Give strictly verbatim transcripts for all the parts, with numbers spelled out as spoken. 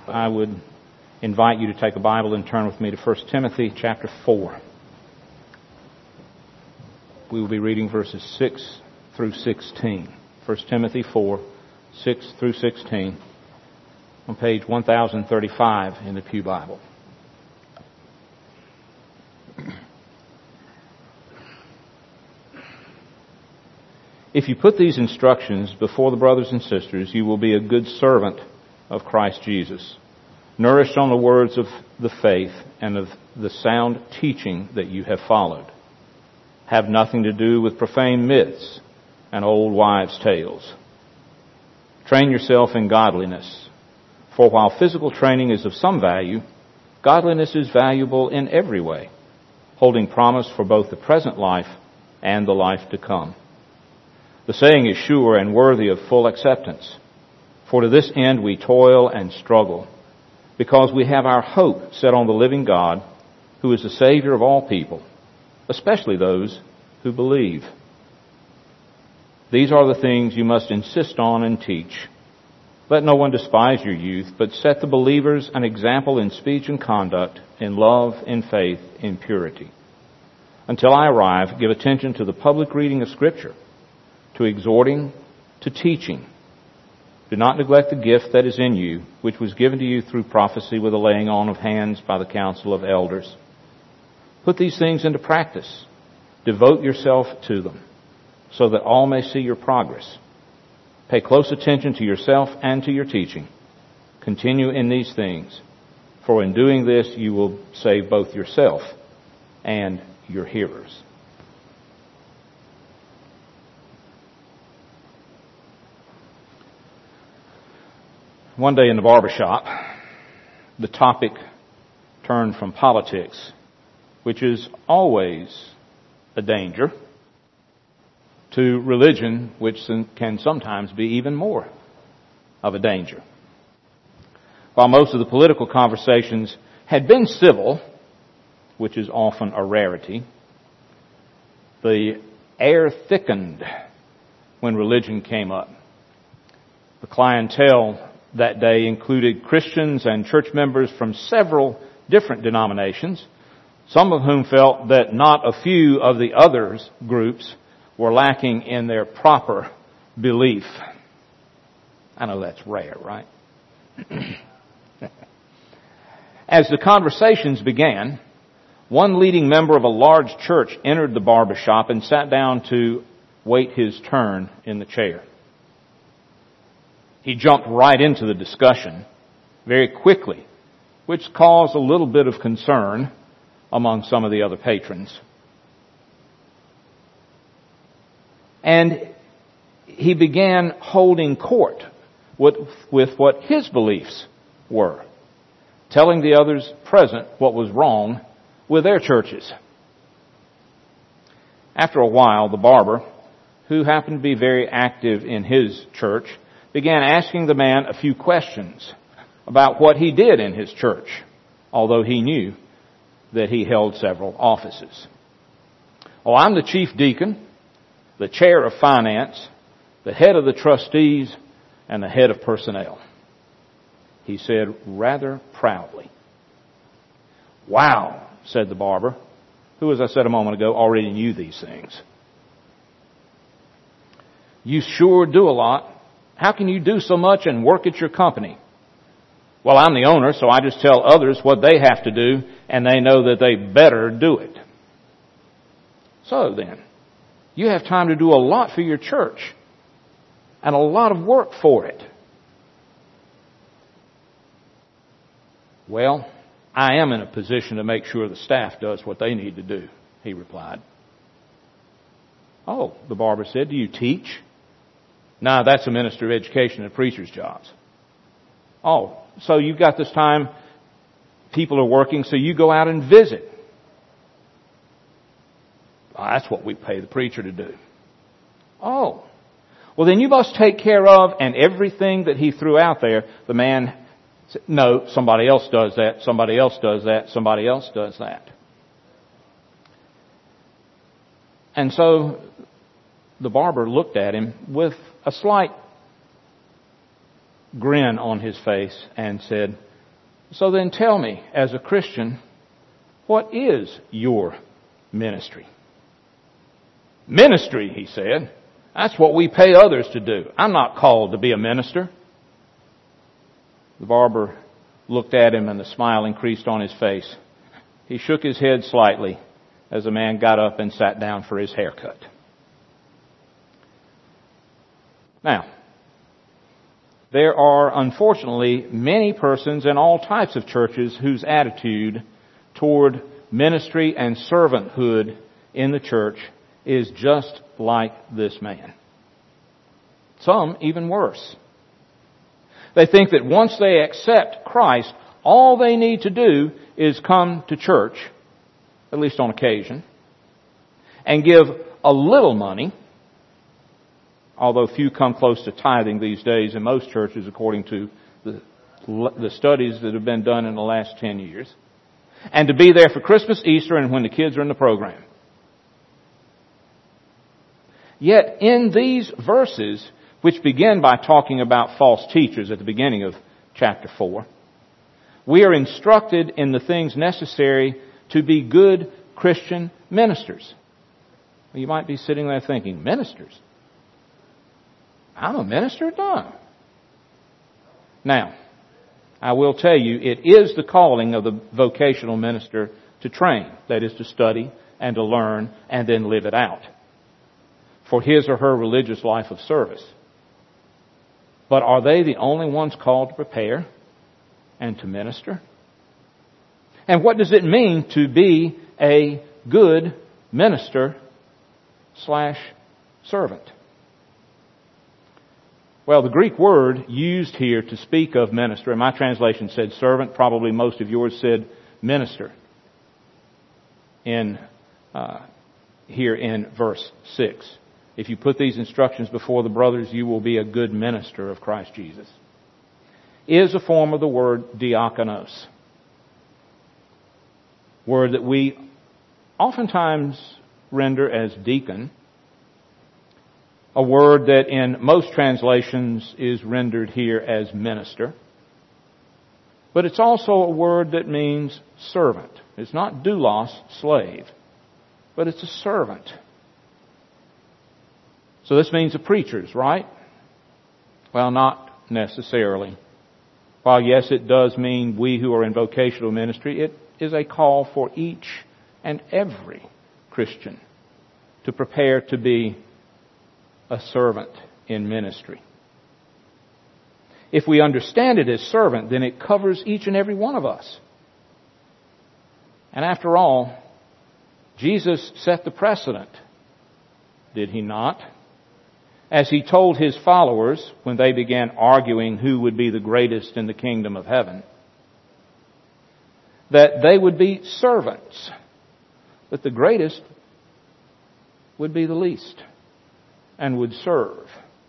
I would invite you to take a Bible and turn with me to First Timothy chapter four. We will be reading verses six through sixteen. First Timothy four, six through sixteen, on page one thousand thirty-five in the Pew Bible. If you put these instructions before the brothers and sisters, you will be a good servant of Christ Jesus, nourished on the words of the faith and of the sound teaching that you have followed. Have nothing to do with profane myths and old wives' tales. Train yourself in godliness, for while physical training is of some value, godliness is valuable in every way, holding promise for both the present life and the life to come. The saying is sure and worthy of full acceptance. For to this end we toil and struggle, because we have our hope set on the living God, who is the Savior of all people, especially those who believe. These are the things you must insist on and teach. Let no one despise your youth, but set the believers an example in speech and conduct, in love, in faith, in purity. Until I arrive, give attention to the public reading of Scripture, to exhorting, to teaching. Do not neglect the gift that is in you, which was given to you through prophecy with the laying on of hands by the council of elders. Put these things into practice. Devote yourself to them, so that all may see your progress. Pay close attention to yourself and to your teaching. Continue in these things, for in doing this you will save both yourself and your hearers. One day in the barber shop, the topic turned from politics, which is always a danger, to religion, which can sometimes be even more of a danger. While most of the political conversations had been civil, which is often a rarity, the air thickened when religion came up. The clientele that day included Christians and church members from several different denominations, some of whom felt that not a few of the others groups were lacking in their proper belief. I know that's rare, right? As the conversations began, one leading member of a large church entered the barber shop and sat down to wait his turn in the chair. He jumped right into the discussion very quickly, which caused a little bit of concern among some of the other patrons. And he began holding court with, with what his beliefs were, telling the others present what was wrong with their churches. After a while, the barber, who happened to be very active in his church, began asking the man a few questions about what he did in his church, although he knew that he held several offices. Oh, I'm the chief deacon, the chair of finance, the head of the trustees, and the head of personnel, he said rather proudly. Wow, said the barber, who, as I said a moment ago, already knew these things. You sure do a lot. How can you do so much and work at your company? Well, I'm the owner, so I just tell others what they have to do, and they know that they better do it. So then, you have time to do a lot for your church, and a lot of work for it. Well, I am in a position to make sure the staff does what they need to do, he replied. Oh, the barber said, do you teach? No, that's a minister of education and preacher's jobs. Oh, so you've got this time, people are working, so you go out and visit. Well, that's what we pay the preacher to do. Oh, well then you must take care of, and everything that he threw out there, the man said, no, somebody else does that, somebody else does that, somebody else does that. And so the barber looked at him with a slight grin on his face and said, So then tell me, as a Christian, what is your ministry? Ministry, he said. That's what we pay others to do. I'm not called to be a minister. The barber looked at him and the smile increased on his face. He shook his head slightly as the man got up and sat down for his haircut. Now, there are unfortunately many persons in all types of churches whose attitude toward ministry and servanthood in the church is just like this man. Some even worse. They think that once they accept Christ, all they need to do is come to church, at least on occasion, and give a little money, although few come close to tithing these days in most churches according to the, the studies that have been done in the last ten years, and to be there for Christmas, Easter, and when the kids are in the program. Yet in these verses, which begin by talking about false teachers at the beginning of chapter four, we are instructed in the things necessary to be good Christian ministers. You might be sitting there thinking, ministers? I'm a minister? No. Now, I will tell you, it is the calling of the vocational minister to train, that is to study and to learn and then live it out for his or her religious life of service. But are they the only ones called to prepare and to minister? And what does it mean to be a good minister slash servant? Well, the Greek word used here to speak of minister, and my translation said servant, probably most of yours said minister in uh, here in verse six. If you put these instructions before the brothers, you will be a good minister of Christ Jesus, is a form of the word diakonos, word that we oftentimes render as deacon, a word that in most translations is rendered here as minister. But it's also a word that means servant. It's not doulos, slave, but it's a servant. So this means the preachers, right? Well, not necessarily. While yes, it does mean we who are in vocational ministry, it is a call for each and every Christian to prepare to be a servant in ministry. If we understand it as servant, then it covers each and every one of us. And after all, Jesus set the precedent, did he not? As he told his followers when they began arguing who would be the greatest in the kingdom of heaven, that they would be servants, that the greatest would be the least and would serve.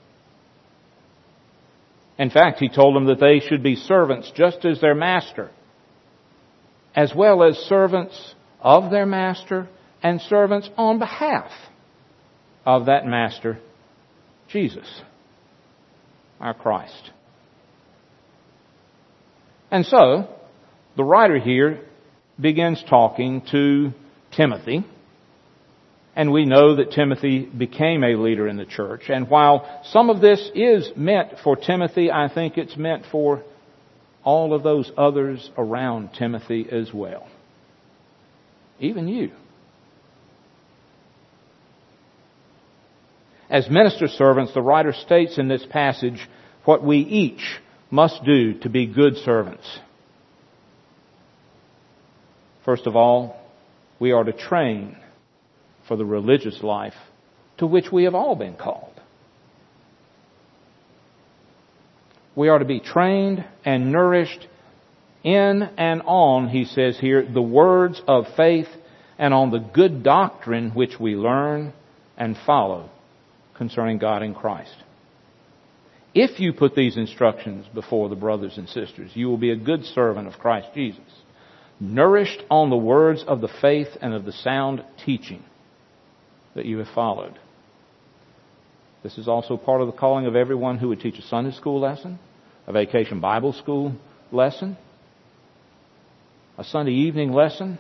In fact, he told them that they should be servants just as their master, as well as servants of their master and servants on behalf of that master, Jesus, our Christ. And so, the writer here begins talking to Timothy. And we know that Timothy became a leader in the church. And while some of this is meant for Timothy, I think it's meant for all of those others around Timothy as well. Even you. As minister servants, the writer states in this passage what we each must do to be good servants. First of all, we are to train for the religious life to which we have all been called. We are to be trained and nourished in and on, he says here, the words of faith and on the good doctrine which we learn and follow concerning God in Christ. If you put these instructions before the brothers and sisters, you will be a good servant of Christ Jesus, nourished on the words of the faith and of the sound teaching that you have followed. This is also part of the calling of everyone who would teach a Sunday school lesson, a vacation Bible school lesson, a Sunday evening lesson,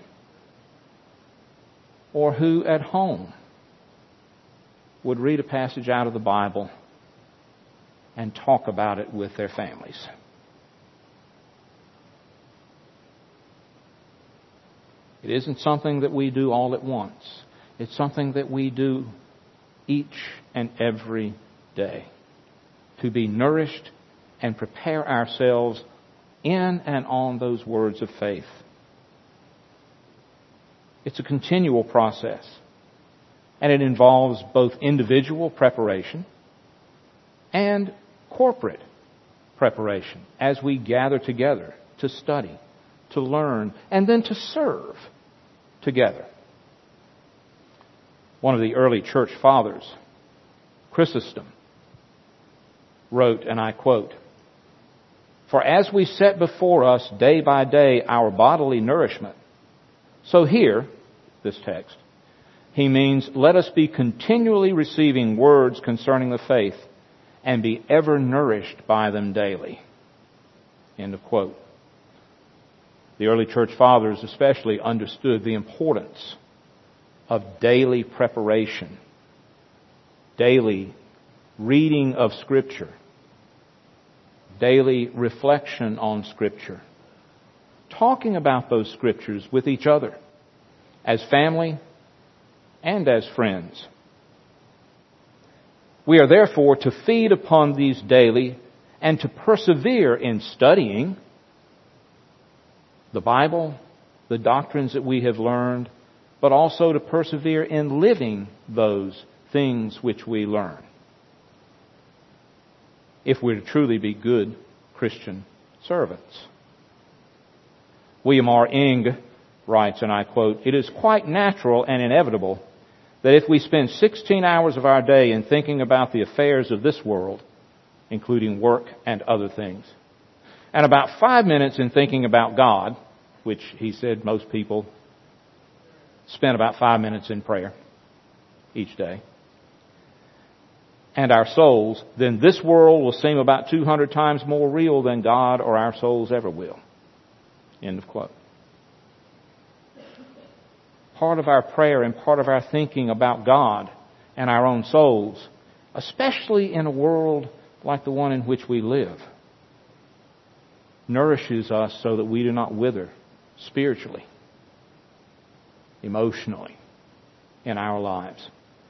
or who at home would read a passage out of the Bible and talk about it with their families. It isn't something that we do all at once. It's something that we do each and every day to be nourished and prepare ourselves in and on those words of faith. It's a continual process, and it involves both individual preparation and corporate preparation as we gather together to study, to learn, and then to serve together. One of the early church fathers, Chrysostom, wrote, and I quote, "For as we set before us day by day our bodily nourishment, so here," this text, he means, "let us be continually receiving words concerning the faith and be ever nourished by them daily." End of quote. The early church fathers especially understood the importance of daily preparation, daily reading of Scripture, daily reflection on Scripture, talking about those Scriptures with each other, as family and as friends. We are therefore to feed upon these daily and to persevere in studying the Bible, the doctrines that we have learned, but also to persevere in living those things which we learn, if we're to truly be good Christian servants. William R. Ing writes, and I quote, "It is quite natural and inevitable that if we spend sixteen hours of our day in thinking about the affairs of this world, including work and other things, and about five minutes in thinking about God," which he said most people spend about five minutes in prayer each day, "and our souls, then this world will seem about two hundred times more real than God or our souls ever will." End of quote. Part of our prayer and part of our thinking about God and our own souls, especially in a world like the one in which we live, nourishes us so that we do not wither spiritually, emotionally, in our lives.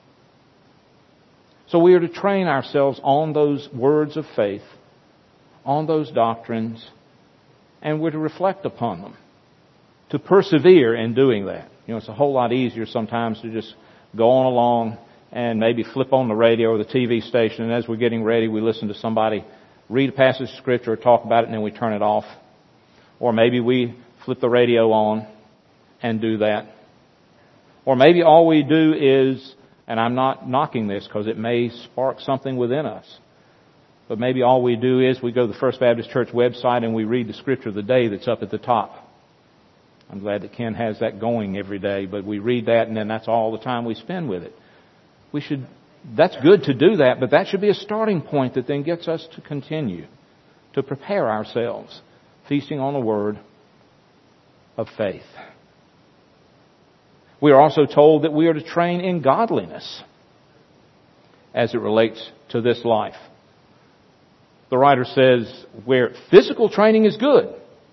So we are to train ourselves on those words of faith, on those doctrines, and we're to reflect upon them, to persevere in doing that. You know, it's a whole lot easier sometimes to just go on along and maybe flip on the radio or the T V station, and as we're getting ready, we listen to somebody read a passage of Scripture or talk about it, and then we turn it off. Or maybe we flip the radio on and do that. Or maybe all we do is, and I'm not knocking this because it may spark something within us, but maybe all we do is we go to the First Baptist Church website and we read the Scripture of the day that's up at the top. I'm glad that Ken has that going every day, but we read that and then that's all the time we spend with it. We should, that's good to do that, but that should be a starting point that then gets us to continue to prepare ourselves, feasting on the Word of faith. We are also told that we are to train in godliness as it relates to this life. The writer says, where physical training is good,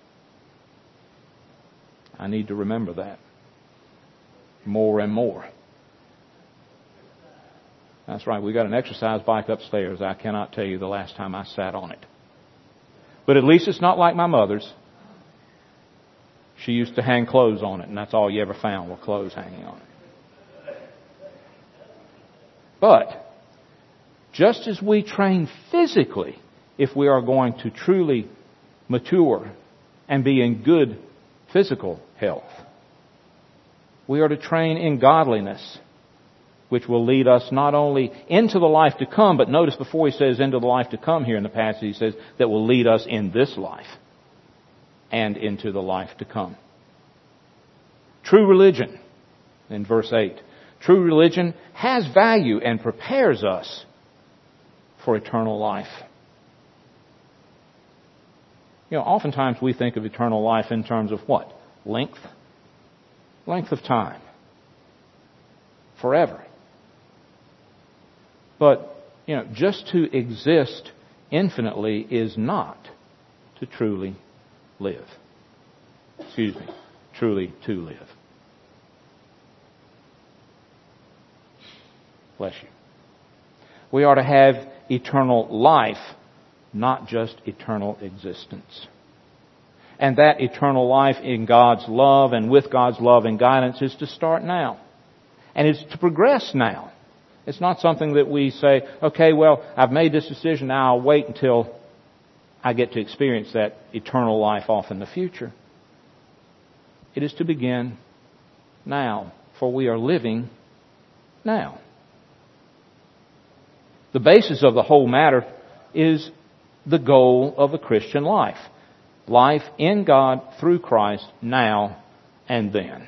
I need to remember that more and more. That's right, we got an exercise bike upstairs. I cannot tell you the last time I sat on it. But at least it's not like my mother's. She used to hang clothes on it, and that's all you ever found were clothes hanging on it. But just as we train physically, if we are going to truly mature and be in good physical health, we are to train in godliness, which will lead us not only into the life to come, but notice before he says into the life to come here in the passage, he says that will lead us in this life and into the life to come. True religion, in verse eight, true religion has value and prepares us for eternal life. You know, oftentimes we think of eternal life in terms of what? length? Length of time. Forever. But, you know, just to exist infinitely is not to truly live. Excuse me, truly to live. Bless you. We are to have eternal life, not just eternal existence. And that eternal life in God's love and with God's love and guidance is to start now. And it's to progress now. It's not something that we say, okay, well, I've made this decision, now I'll wait until I get to experience that eternal life off in the future. It is to begin now, for we are living now. The basis of the whole matter is the goal of a Christian life. Life in God through Christ now and then.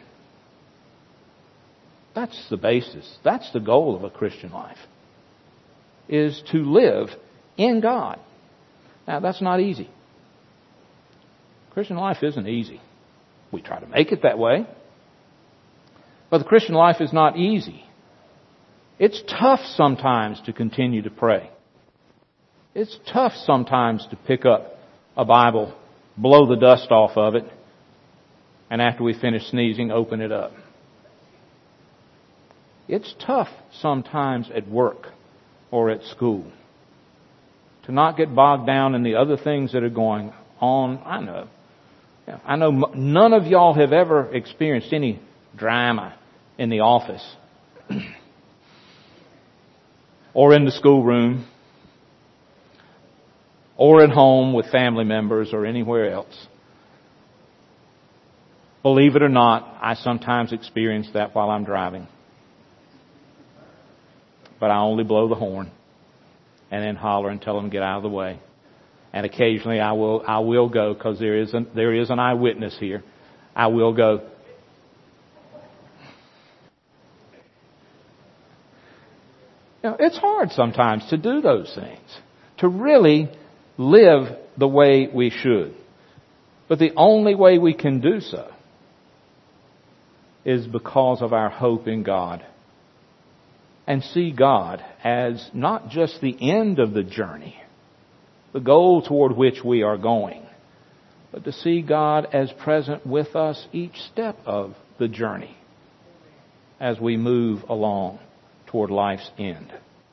That's the basis. That's the goal of a Christian life. Is to live in God. Now, that's not easy. Christian life isn't easy. We try to make it that way. But the Christian life is not easy. It's tough sometimes to continue to pray. It's tough sometimes to pick up a Bible, blow the dust off of it, and after we finish sneezing, open it up. It's tough sometimes at work or at school to not get bogged down in the other things that are going on. I know. I know none of y'all have ever experienced any drama in the office or in the schoolroom or at home with family members or anywhere else. Believe it or not, I sometimes experience that while I'm driving. But I only blow the horn and then holler and tell them to get out of the way. And occasionally I will I will go because there is an, there is an eyewitness here. I will go. You know, it's hard sometimes to do those things, to really live the way we should. But the only way we can do so is because of our hope in God. And see God as not just the end of the journey, the goal toward which we are going, but to see God as present with us each step of the journey as we move along toward life's end.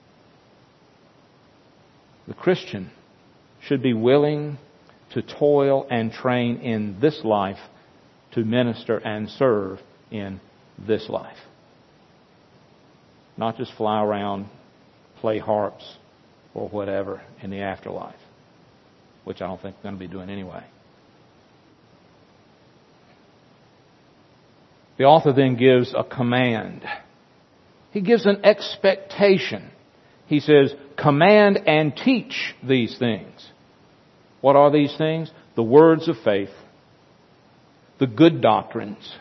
The Christian should be willing to toil and train in this life to minister and serve in this life. Not just fly around, play harps, or whatever in the afterlife, which I don't think we're going to be doing anyway. The author then gives a command. He gives an expectation. He says, command and teach these things. What are these things? The words of faith, the good doctrines,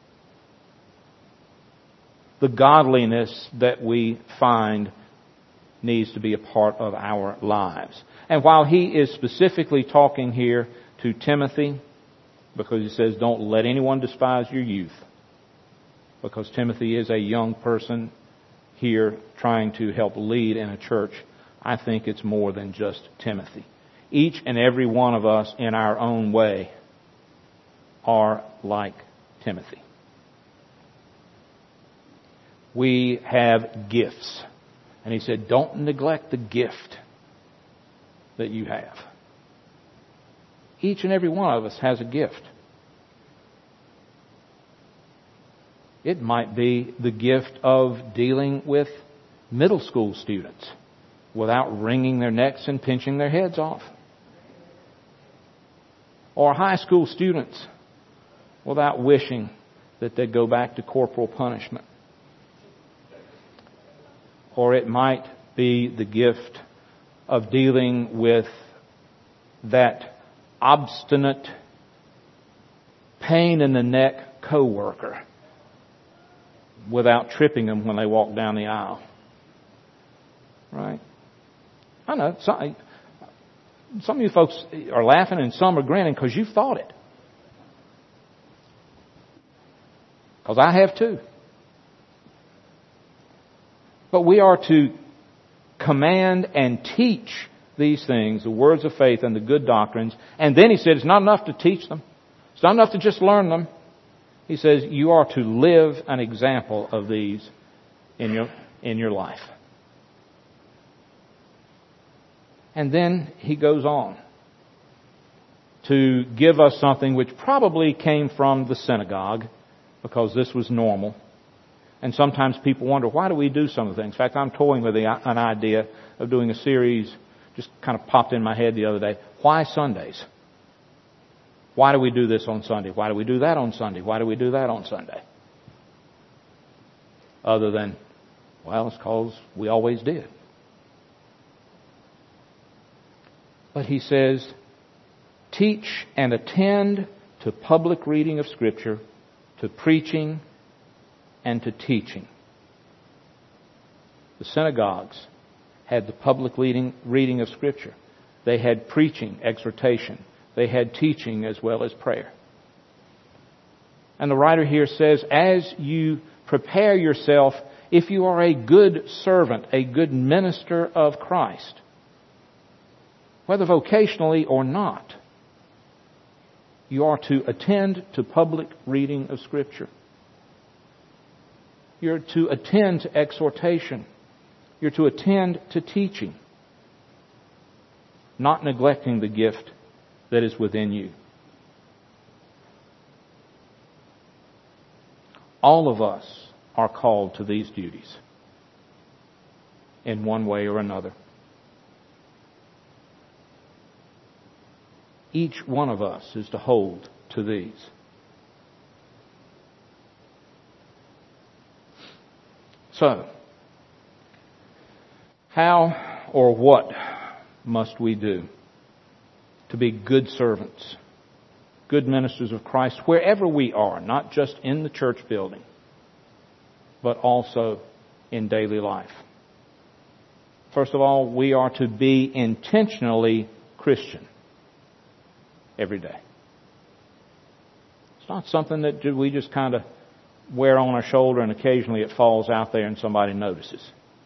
the godliness that we find needs to be a part of our lives. And while he is specifically talking here to Timothy, because he says, don't let anyone despise your youth, because Timothy is a young person here trying to help lead in a church, I think it's more than just Timothy. Each and every one of us in our own way are like Timothy. We have gifts. And he said, don't neglect the gift that you have. Each and every one of us has a gift. It might be the gift of dealing with middle school students without wringing their necks and pinching their heads off. Or high school students without wishing that they'd go back to corporal punishment. Or it might be the gift of dealing with that obstinate, pain in the neck coworker without tripping them when they walk down the aisle. Right? I know. Some, some of you folks are laughing and some are grinning because you've thought it. Because I have too. But we are to command and teach these things, the words of faith and the good doctrines. And then he said it's not enough to teach them. It's not enough to just learn them. He says you are to live an example of these in your, in your life. And then he goes on to give us something which probably came from the synagogue, because this was normal. And sometimes people wonder, why do we do some of the things? In fact, I'm toying with the, an idea of doing a series, just kind of popped in my head the other day. Why Sundays? Why do we do this on Sunday? Why do we do that on Sunday? Why do we do that on Sunday? Other than, well, it's because we always did. But he says, teach and attend to public reading of Scripture, to preaching, and to teaching. The synagogues had the public reading, reading of Scripture. They had preaching, exhortation. They had teaching as well as prayer. And the writer here says, as you prepare yourself, if you are a good servant, a good minister of Christ, whether vocationally or not, you are to attend to public reading of Scripture. You're to attend to exhortation. You're to attend to teaching, not neglecting the gift that is within you. All of us are called to these duties in one way or another. Each one of us is to hold to these. So, how or what must we do to be good servants, good ministers of Christ, wherever we are, not just in the church building, but also in daily life? First of all, we are to be intentionally Christian every day. It's not something that we just kind of wear on our shoulder and occasionally it falls out there and somebody notices.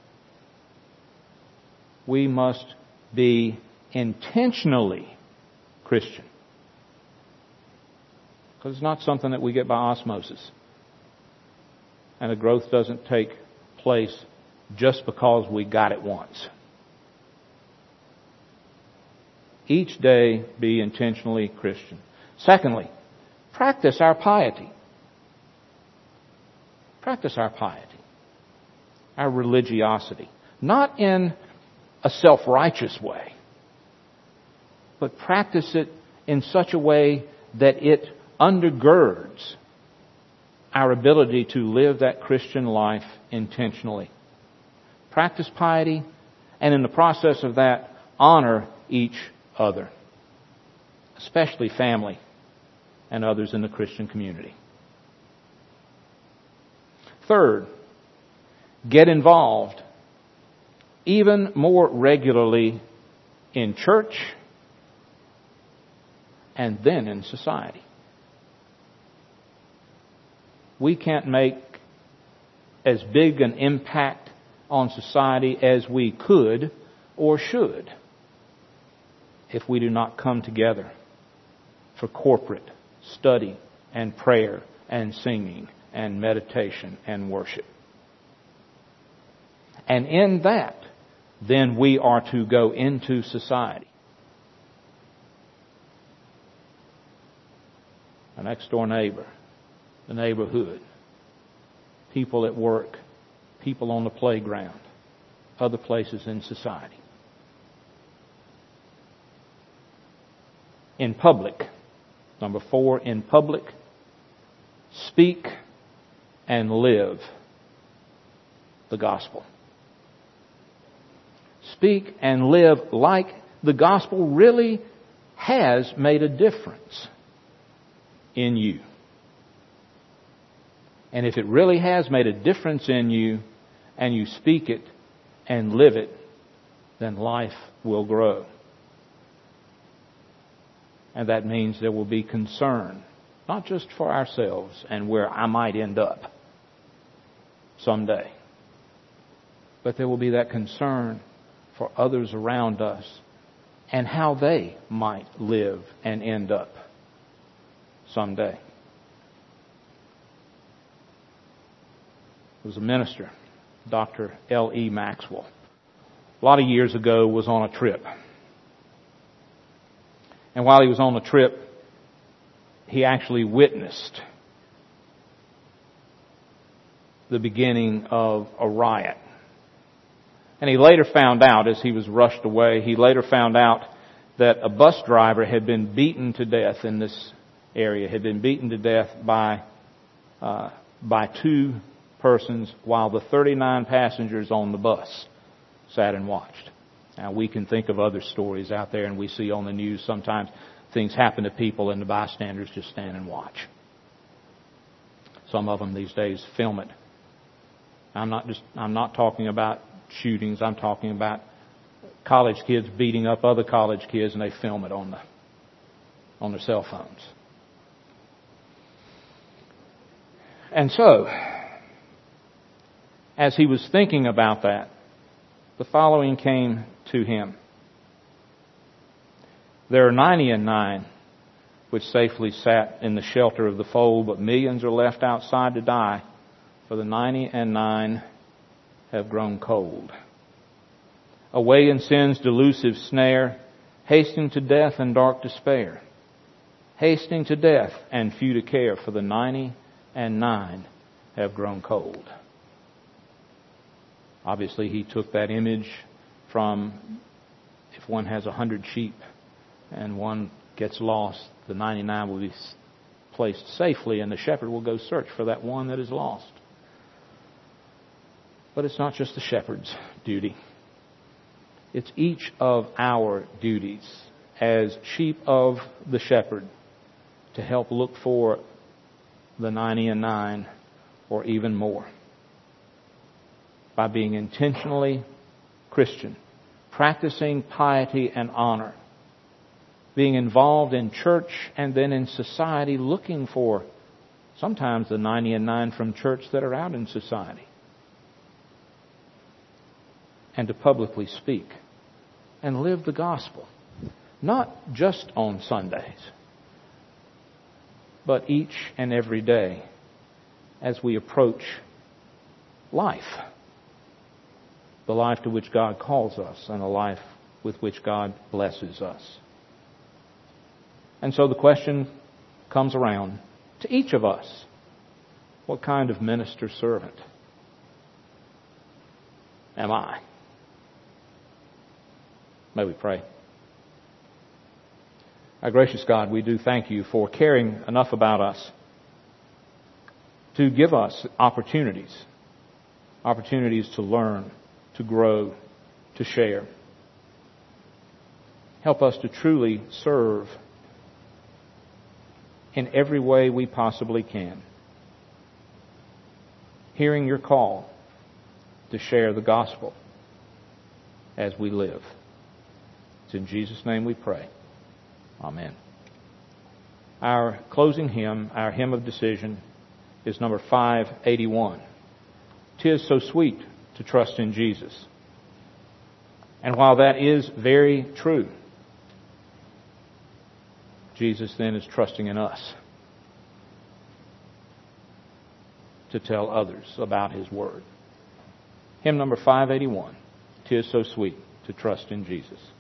We must be intentionally Christian. Because it's not something that we get by osmosis. And the growth doesn't take place just because we got it once. Each day be intentionally Christian. Secondly, practice our piety. Practice our piety. Our religiosity. Not in a self-righteous way, but practice it in such a way that it undergirds our ability to live that Christian life intentionally. Practice piety, and in the process of that, honor each other, especially family and others in the Christian community. Third, get involved even more regularly in church and then in society. We can't make as big an impact on society as we could or should if we do not come together for corporate study and prayer and singing and meditation and worship. And in that, then we are to go into society. A next door neighbor, the neighborhood, people at work, people on the playground, other places in society. In public, number four, in public, speak and live the gospel. Speak and live like the gospel really has made a difference in you. And if it really has made a difference in you, and you speak it and live it, then life will grow. And that means there will be concern not just for ourselves and where I might end up someday, but there will be that concern for others around us and how they might live and end up someday. There was a minister, Doctor L E Maxwell, a lot of years ago was on a trip. And while he was on the trip, he actually witnessed the beginning of a riot. And he later found out, as he was rushed away, he later found out that a bus driver had been beaten to death in this area, had been beaten to death by uh, by two persons while the thirty-nine passengers on the bus sat and watched. Now, we can think of other stories out there, and we see on the news sometimes things happen to people and the bystanders just stand and watch. Some of them these days film it. I'm not just I'm not talking about shootings. I'm talking about college kids beating up other college kids, and they film it on the on their cell phones. And so, as he was thinking about that, the following came to him. There are ninety and nine which safely sat in the shelter of the fold, but millions are left outside to die, for the ninety and nine have grown cold. Away in sin's delusive snare, hastening to death and dark despair. Hastening to death and few to care, for the ninety and nine have grown cold. Obviously, he took that image from if one has a hundred sheep and one gets lost, the ninety-nine will be placed safely and the shepherd will go search for that one that is lost. But it's not just the shepherd's duty. It's each of our duties as sheep of the shepherd to help look for the ninety and nine or even more. By being intentionally Christian, practicing piety and honor, being involved in church and then in society, looking for sometimes the ninety and nine from church that are out in society, and to publicly speak and live the gospel, not just on Sundays, but each and every day as we approach life. The life to which God calls us and a life with which God blesses us. And so the question comes around to each of us. What kind of minister servant am I? May we pray. Our gracious God, we do thank you for caring enough about us to give us opportunities, opportunities to learn, to grow, to share. Help us to truly serve in every way we possibly can. Hearing your call to share the gospel as we live. It's in Jesus' name we pray. Amen. Our closing hymn, our hymn of decision, is number five eighty-one. 'Tis so sweet to trust in Jesus. And while that is very true, Jesus then is trusting in us to tell others about His Word. Hymn number five eighty-one, 'Tis so sweet to trust in Jesus.